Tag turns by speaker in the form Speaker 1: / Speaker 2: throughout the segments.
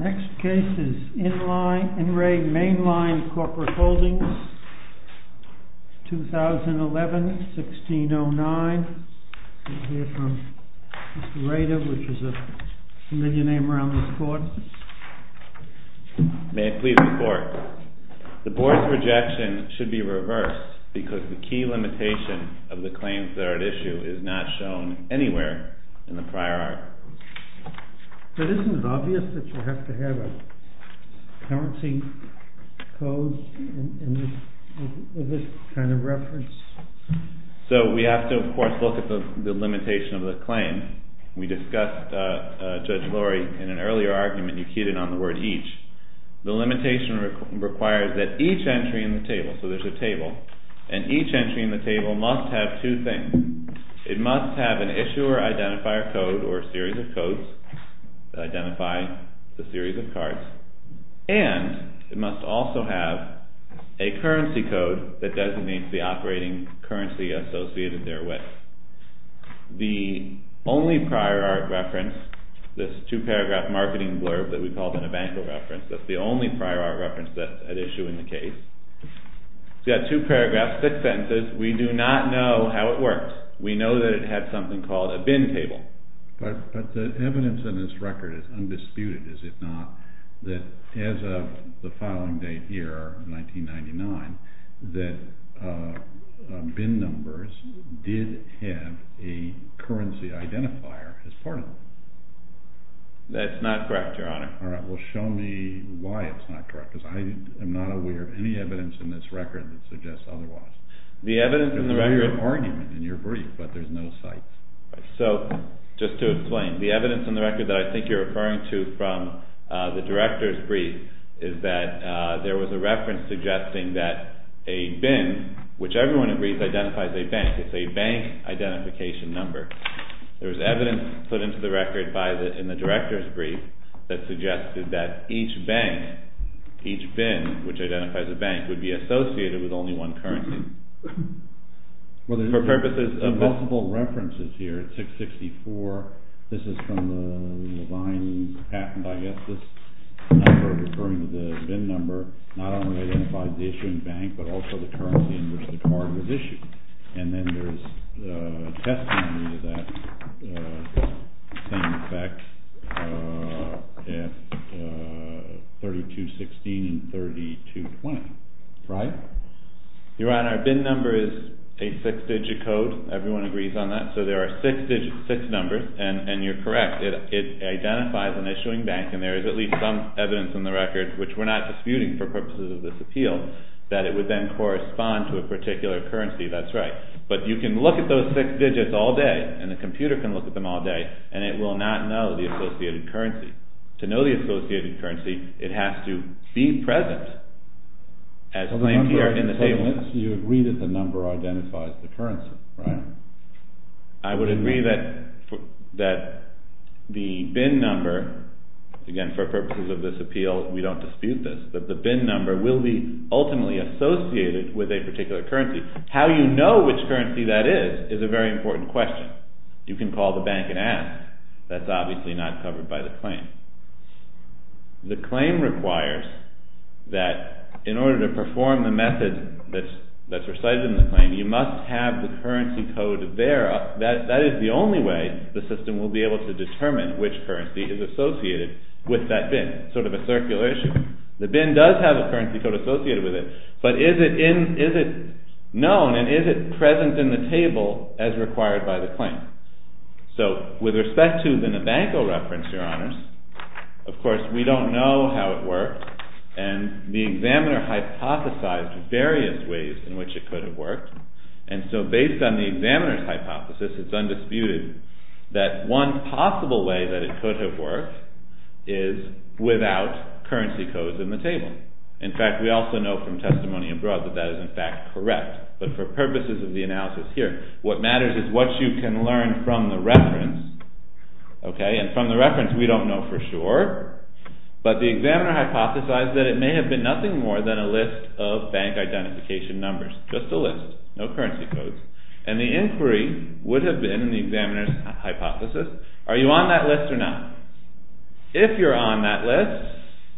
Speaker 1: Next case is In Re Mainline Corporate Holdings, 2011-1609. We'll hear from Mr. Rader, which is a familiar name around this court.
Speaker 2: May it please the court. The board's rejection should be reversed because the key limitation of the claims that are at issue is not shown anywhere in the prior art.
Speaker 1: But isn't it obvious that you have to have a currency code in this kind of reference?
Speaker 2: So we have to, of course, look at the limitation of the claim. We discussed, Judge Lori, in an earlier argument, you keyed in on the word each. The limitation requires that each entry in the table, so there's a table, and each entry in the table must have two things. It must have an issuer identifier code or a series of codes that identify the series of cards, and it must also have a currency code that designates the operating currency associated therewith. The only prior art reference, this two-paragraph marketing blurb that we called an Abanco reference, that's the only prior art reference that's at issue in the case. It's got two paragraphs, 6 sentences. We do not know how it works. We know that it had something called a bin table.
Speaker 3: But the evidence in this record is undisputed, is it not, that as of the filing date here, 1999, that bin numbers did have a currency identifier as part of it?
Speaker 2: That's not correct, Your Honor.
Speaker 3: All right, well, show me why it's not correct, because I am not aware of any evidence in this record that suggests otherwise.
Speaker 2: The evidence in the record...
Speaker 3: There's an argument in your brief, but there's no cites.
Speaker 2: Right. So, just to explain, the evidence in the record that I think you're referring to from the director's brief is that there was a reference suggesting that a bin, which everyone agrees identifies a bank, it's a bank identification number. There was evidence put into the record in the director's brief that suggested that each bank, each bin, which identifies a bank, would be associated with only one currency.
Speaker 3: Well,
Speaker 2: for purposes of
Speaker 3: multiple references here at 664. This is from the Levine patent, I guess. This number referring to the bin number not only identifies the issuing bank, but also the currency in which the card was issued. And then there's testimony to that same effect at 3216 and 3220, right?
Speaker 2: Your Honor, our bin number is a 6-digit code. Everyone agrees on that. So there are 6 numbers, and you're correct. It identifies an issuing bank, and there is at least some evidence in the record, which we're not disputing for purposes of this appeal, that it would then correspond to a particular currency. That's right. But you can look at those 6 digits all day, and the computer can look at them all day, and it will not know the associated currency. To know the associated currency, it has to be present, as claimed here in the table.
Speaker 3: You agree that the number identifies the currency, right?
Speaker 2: I would agree that the bin number, again, for purposes of this appeal, we don't dispute this, that the bin number will be ultimately associated with a particular currency. How you know which currency that is a very important question. You can call the bank and ask. That's obviously not covered by the claim. The claim requires that in order to perform the method that's recited in the claim, you must have the currency code there. That is the only way the system will be able to determine which currency is associated with that bin. Sort of a circular issue. The bin does have a currency code associated with it, but is it known and is it present in the table as required by the claim? So, with respect to the Abanco reference, Your Honors, of course, we don't know how it worked, and the examiner hypothesized various ways in which it could have worked, and so based on the examiner's hypothesis, it's undisputed that one possible way that it could have worked is without currency codes in the table. In fact, we also know from testimony abroad that is in fact correct, but for purposes of the analysis here, what matters is what you can learn from the reference, okay, and from the reference we don't know for sure, but the examiner hypothesized that it may have been nothing more than a list of bank identification numbers, just a list, no currency codes. And the inquiry would have been, in the examiner's hypothesis, are you on that list or not? If you're on that list,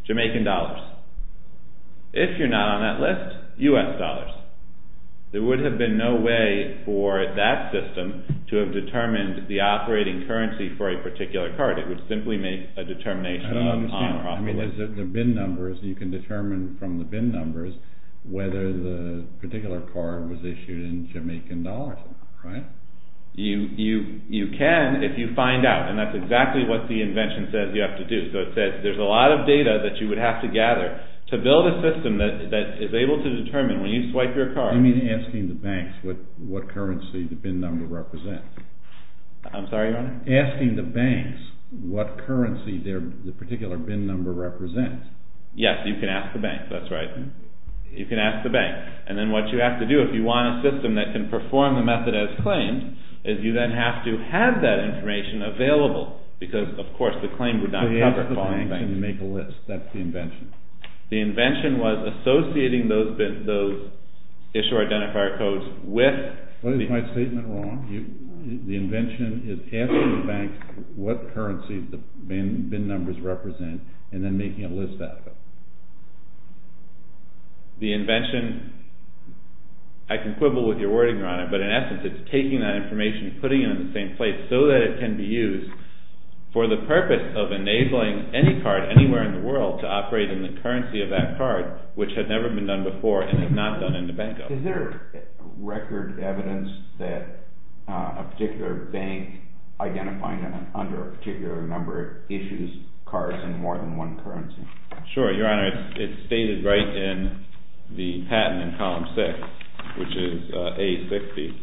Speaker 2: Jamaican dollars. If you're not on that list, US dollars. There would have been no way for that system to have determined the operating currency for a particular card. It would simply make a determination on or off the list.
Speaker 3: There's the BIN numbers. You can determine from the BIN numbers whether the particular card was issued in Jamaican dollars, right?
Speaker 2: You can if you find out, and that's exactly what the invention says you have to do. So it says there's a lot of data that you would have to gather to build a system that is able to determine when you swipe your card.
Speaker 3: You mean asking the banks what currency the BIN number represents?
Speaker 2: I'm sorry, Your Honor?
Speaker 3: Asking the banks what currency the particular BIN number represents.
Speaker 2: Yes, you can ask the bank. That's right. You can ask the bank. And then what you have to do if you want a system that can perform the method as claimed is you then have to have that information available because, of course, the claim would not cover calling banks.
Speaker 3: And you make a list. That's the invention.
Speaker 2: The invention was associating those issuer identifier codes with...
Speaker 3: What is my statement wrong? The invention is asking the banks what currencies the BIN numbers represent and then making a list out of it.
Speaker 2: The invention, I can quibble with your wording, Your Honor, but in essence it's taking that information, putting it in the same place so that it can be used for the purpose of enabling any card anywhere in the world to operate in the currency of that card, which had never been done before and is not done in the Banco.
Speaker 4: Is there record evidence that a particular bank identifying under a particular number issues cards in more than one currency?
Speaker 2: Sure, Your Honor. It's stated right in the patent in column 6, which is A60.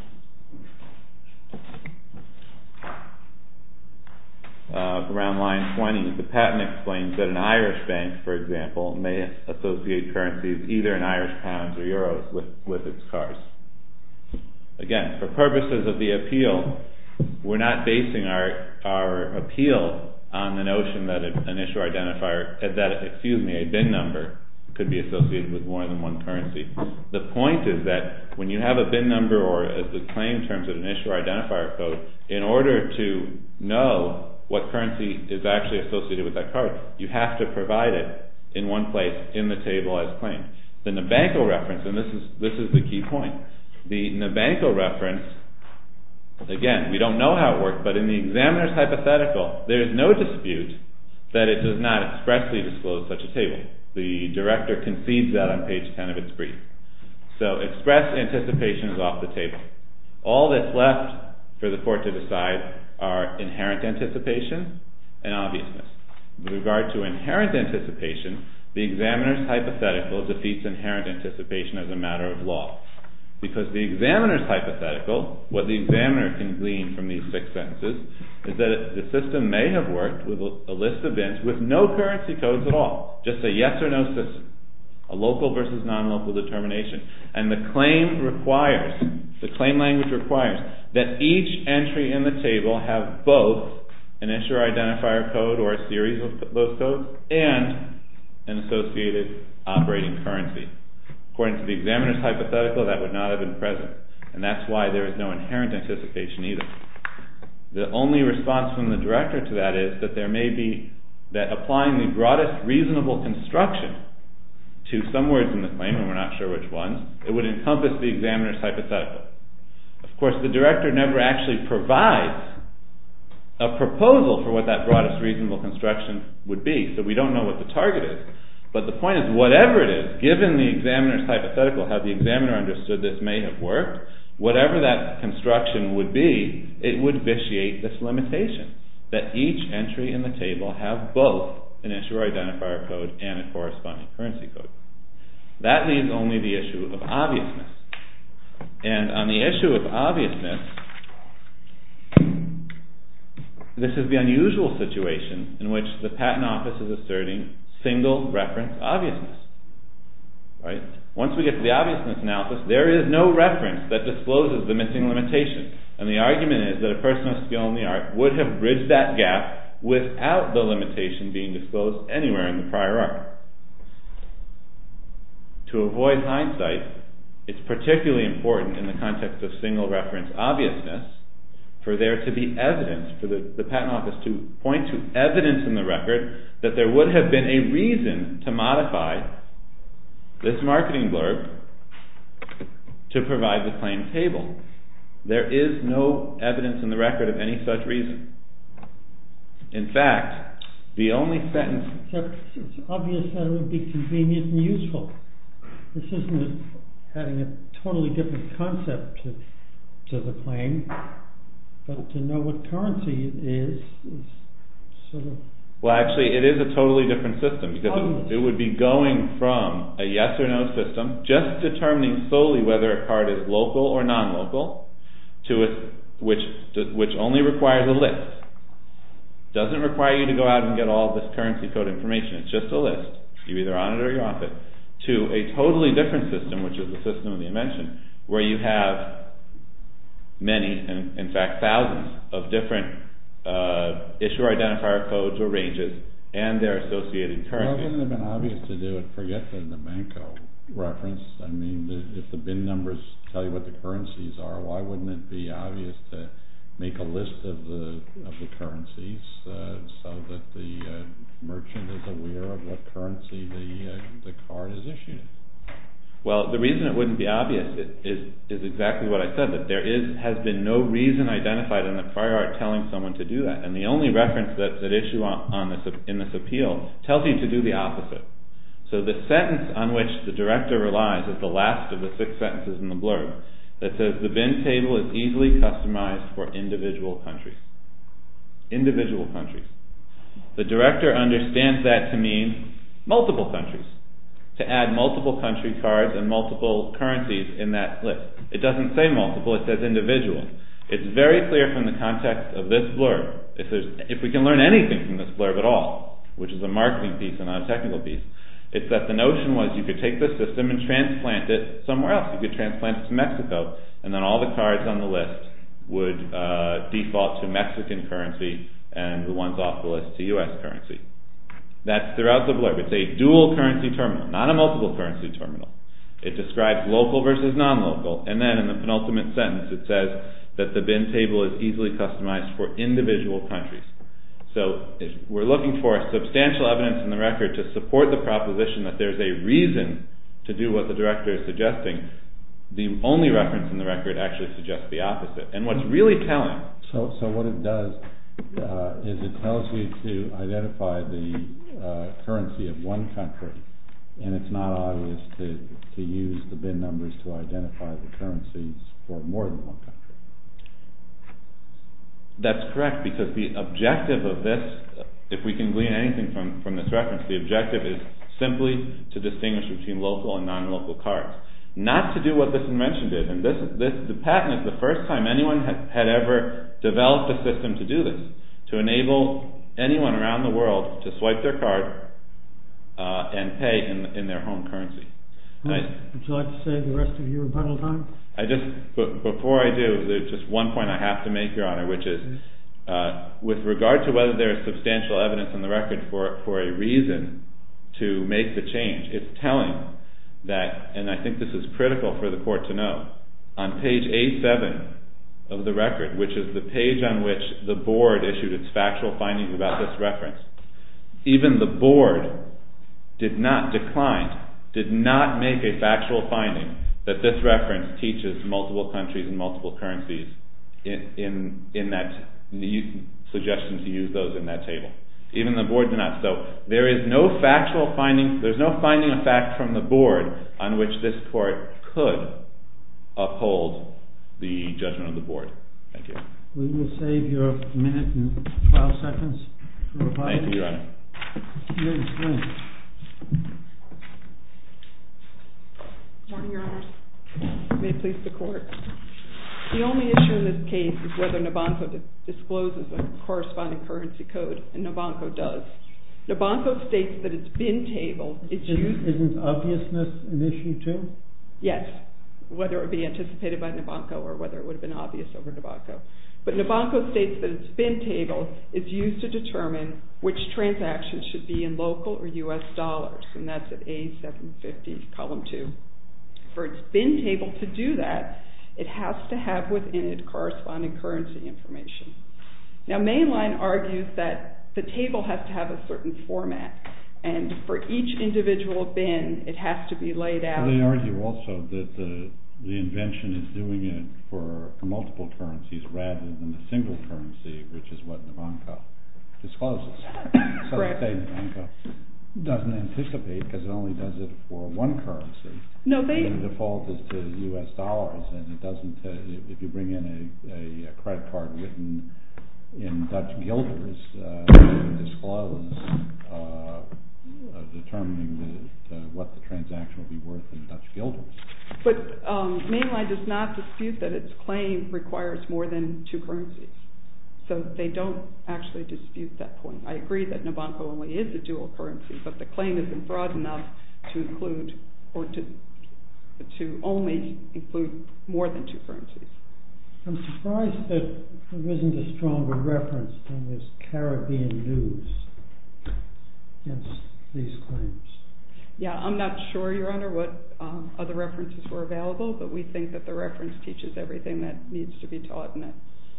Speaker 2: Around line 20, the patent explains that an Irish bank, for example, may associate currencies either in Irish pounds or euros with its cards. Again, for purposes of the appeal, we're not basing our appeal on the notion that an issuer identifier, a BIN number, could be associated with more than one currency. The point is that when you have a BIN number, or as the claim terms it, an issuer identifier code, in order to know what currency is actually associated with that card, you have to provide it in one place in the table as claimed. The Nabanco reference, and this is the key point, the Nabanco reference, again, we don't know how it works, but in the examiner's hypothetical, there is no dispute that it does not expressly disclose such a table. The director concedes that on page 10 of its brief. So express anticipation is off the table. All that's left for the court to decide are inherent anticipation and obviousness. With regard to inherent anticipation, the examiner's hypothetical defeats inherent anticipation as a matter of law. Because the examiner's hypothetical, what the examiner can glean from these 6 sentences, is that the system may have worked with a list of bins with no currency codes at all, just a yes or no system, a local versus non-local determination. And the claim language requires that each entry in the table have both an issuer identifier code or a series of those codes and an associated operating currency. According to the examiner's hypothetical, that would not have been present, and that's why there is no inherent anticipation either. The only response from the director to that is that there may be that applying the broadest reasonable construction to some words in the claim, and we're not sure which ones, it would encompass the examiner's hypothetical. Of course, the director never actually provides a proposal for what that broadest reasonable construction would be, so we don't know what the target is. But the point is, whatever it is, given the examiner's hypothetical, how the examiner understood this may have worked, whatever that construction would be, it would vitiate this limitation, that each entry in the table have both an issuer identifier code and a corresponding currency code. That leaves only the issue of obviousness. And on the issue of obviousness, this is the unusual situation in which the Patent Office is asserting single reference obviousness. Right? Once we get to the obviousness analysis, there is no reference that discloses the missing limitation. And the argument is that a person of skill in the art would have bridged that gap without the limitation being disclosed anywhere in the prior art. To avoid hindsight, it's particularly important in the context of single reference obviousness for there to be evidence, for the Patent Office to point to evidence in the record that there would have been a reason to modify this marketing blurb to provide the claim table. There is no evidence in the record of any such reason. In fact, the only sentence...
Speaker 1: It's obvious that it would be convenient and useful. This isn't having a totally different concept to the claim, but to know what currency it is sort of...
Speaker 2: Well, actually, it is a totally different system, because it would be going from a yes or no system, just determining solely whether a card is local or non-local, to which only requires a list. Doesn't require you to go out and get all of this currency code information. It's just a list. You're either on it or you're off it. To a totally different system, which is the system of the invention, where you have many, and in fact thousands, of different issuer identifier codes or ranges and their associated currencies.
Speaker 3: Well, wouldn't it have been obvious to do it? Forget the Nabanco reference. I mean, if the bin numbers tell you what the currencies are, why wouldn't it be obvious to make a list of the currencies so that the merchant is aware of what currency the card is issued?
Speaker 2: Well, the reason it wouldn't be obvious is exactly what I said, that there has been no reason identified in the prior art telling someone to do that. And the only reference that issue in this appeal tells you to do the opposite. So the sentence on which the director relies is the last of the 6 sentences in the blurb that says the bin table is easily customized for individual countries. Individual countries. The director understands that to mean multiple countries, to add multiple country cards and multiple currencies in that list. It doesn't say multiple, it says individual. It's very clear from the context of this blurb, if we can learn anything from this blurb at all, which is a marketing piece and not a technical piece, it's that the notion was you could take the system and transplant it somewhere else. You could transplant it to Mexico, and then all the cards on the list would default to Mexican currency and the ones off the list to US currency. That's throughout the blurb. It's a dual currency terminal, not a multiple currency terminal. It describes local versus non-local, and then in the penultimate sentence it says that the bin table is easily customized for individual countries. So if we're looking for substantial evidence in the record to support the proposition that there's a reason to do what the director is suggesting, the only reference in the record actually suggests the opposite. And what's really telling...
Speaker 3: So what it does is it tells you to identify the currency of one country, and it's not obvious to use the bin numbers to identify the currencies for more than one country. That's
Speaker 2: correct, because the objective of this, if we can glean anything from this reference, the objective is simply to distinguish between local and non-local cards. Not to do what this invention did. And the patent is the first time anyone had ever developed a system to do this, to enable anyone around the world to swipe their card and pay in their home currency.
Speaker 1: Would you like to save the rest of your rebuttal time?
Speaker 2: Before I do, there's just one point I have to make, Your Honor, which is with regard to whether there is substantial evidence in the record for a reason to make the change, it's telling that, and I think this is critical for the court to know, on page A7 of the record, which is the page on which the board issued its factual findings about this reference, even the board did not make a factual finding that this reference teaches multiple countries and multiple currencies in that suggestion to use those in that table. Even the board did not. So there is no factual finding, there's no finding of fact from the board on which this court could uphold the judgment of the board. Thank you.
Speaker 1: We will save your minute and 12 seconds for rebuttal.
Speaker 2: Thank you, Your Honor.
Speaker 5: Good morning, Your Honors. May it please the court. The only issue in this case is whether Nabanco discloses a corresponding currency code, and Nabanco does. Nabanco states that its bin table is used...
Speaker 1: Isn't obviousness an issue too?
Speaker 5: Yes, whether it would be anticipated by Nabanco or whether it would have been obvious over Nabanco. But Nabanco states that its bin table is used to determine which transactions should be in local or US dollars, and that's at A750, column 2. For its bin table to do that, it has to have within it corresponding currency information. Now, Mainline argues that the table has to have a certain format. And for each individual bin, it has to be laid out.
Speaker 3: They argue also that the invention is doing it for multiple currencies rather than a single currency, which is what Nabanco discloses. So they say Nabanco doesn't anticipate because it only does it for one currency.
Speaker 5: No,
Speaker 3: and the default is to U.S. dollars, and it doesn't. If you bring in a credit card written in Dutch guilders, disclose determining what the transaction will be worth in Dutch guilders.
Speaker 5: But Mainline does not dispute that its claim requires more than two currencies. So they don't actually dispute that point. I agree that Nabanco only is a dual currency, but the claim isn't broad enough to include or to only include more than two currencies.
Speaker 1: I'm surprised that there isn't a stronger reference than this Caribbean news against these claims.
Speaker 5: Yeah, I'm not sure, Your Honor, what other references were available, but we think that the reference teaches everything that needs to be taught in it.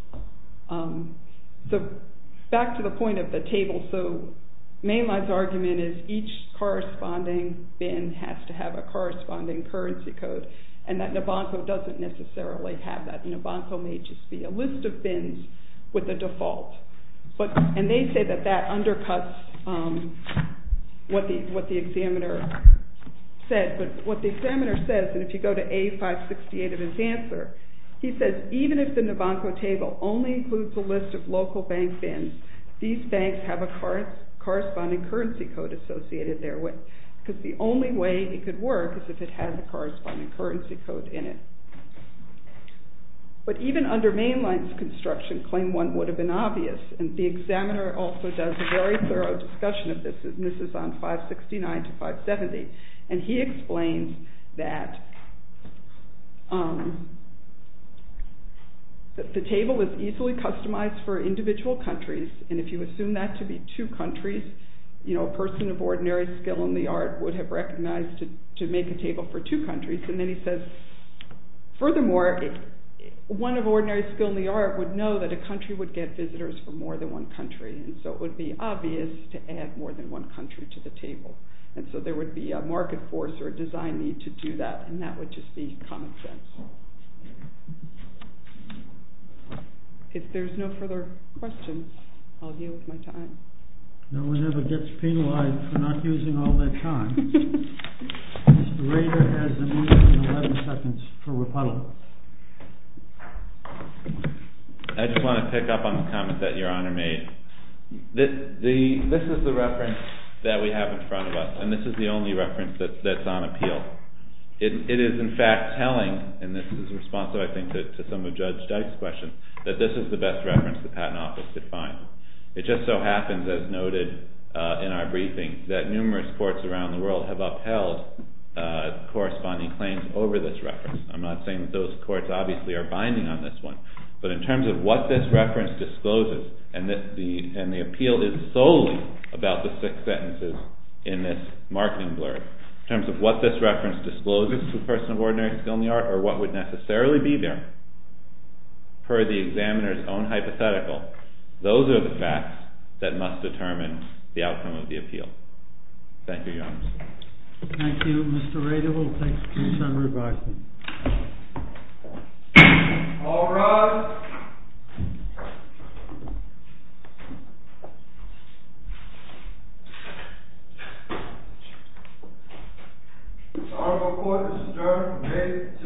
Speaker 5: So back to the point of the table. So Mainline's argument is each corresponding bin has to have a corresponding currency code, and that Nabanco doesn't necessarily have that. Nabanco may just be a list of bins with a default. And they say that undercuts what the examiner said. But what the examiner says, and if you go to A568 of his answer, he says even if the Nabanco table only includes a list of local bank bins, these banks have a corresponding currency code associated therewith, because the only way it could work is if it has a corresponding currency code in it. But even under Mainline's construction, Claim 1 would have been obvious, and the examiner also does a very thorough discussion of this, and this is on 569 to 570, and he explains that the table is easily customized for individual countries, and if you assume that to be two countries, a person of ordinary skill in the art would have recognized to make a table for two countries. And then he says, furthermore, one of ordinary skill in the art would know that a country would get visitors from more than one country, and so it would be obvious to add more than one country to the table. And so there would be a market force or a design need to do that, and that would just be common sense. If there's no further questions, I'll yield my time.
Speaker 1: No one ever gets penalized for not using all their time. Mr. Rader has a minute and 11 seconds for rebuttal.
Speaker 2: I just want to pick up on the comment that Your Honor made. This is the reference that we have in front of us, and this is the only reference that's on appeal. It is in fact telling, and this is responsive, I think, to some of Judge Dyke's questions, that this is the best reference the Patent Office could find. It just so happens, as noted in our briefing, that numerous courts around the world have upheld corresponding claims over this reference. I'm not saying that those courts obviously are binding on this one, but in terms of what this reference discloses, and the appeal is solely about the 6 sentences in this marketing blurb, in terms of what this reference discloses to a person of ordinary skill in the art, or what would necessarily be there, per the examiner's own hypothetical, those are the facts that must determine the outcome of the appeal. Thank you, Your Honor.
Speaker 1: Thank you. Mr. Rader will take the case under advisement.
Speaker 6: All rise. The Honorable Court is adjourned from May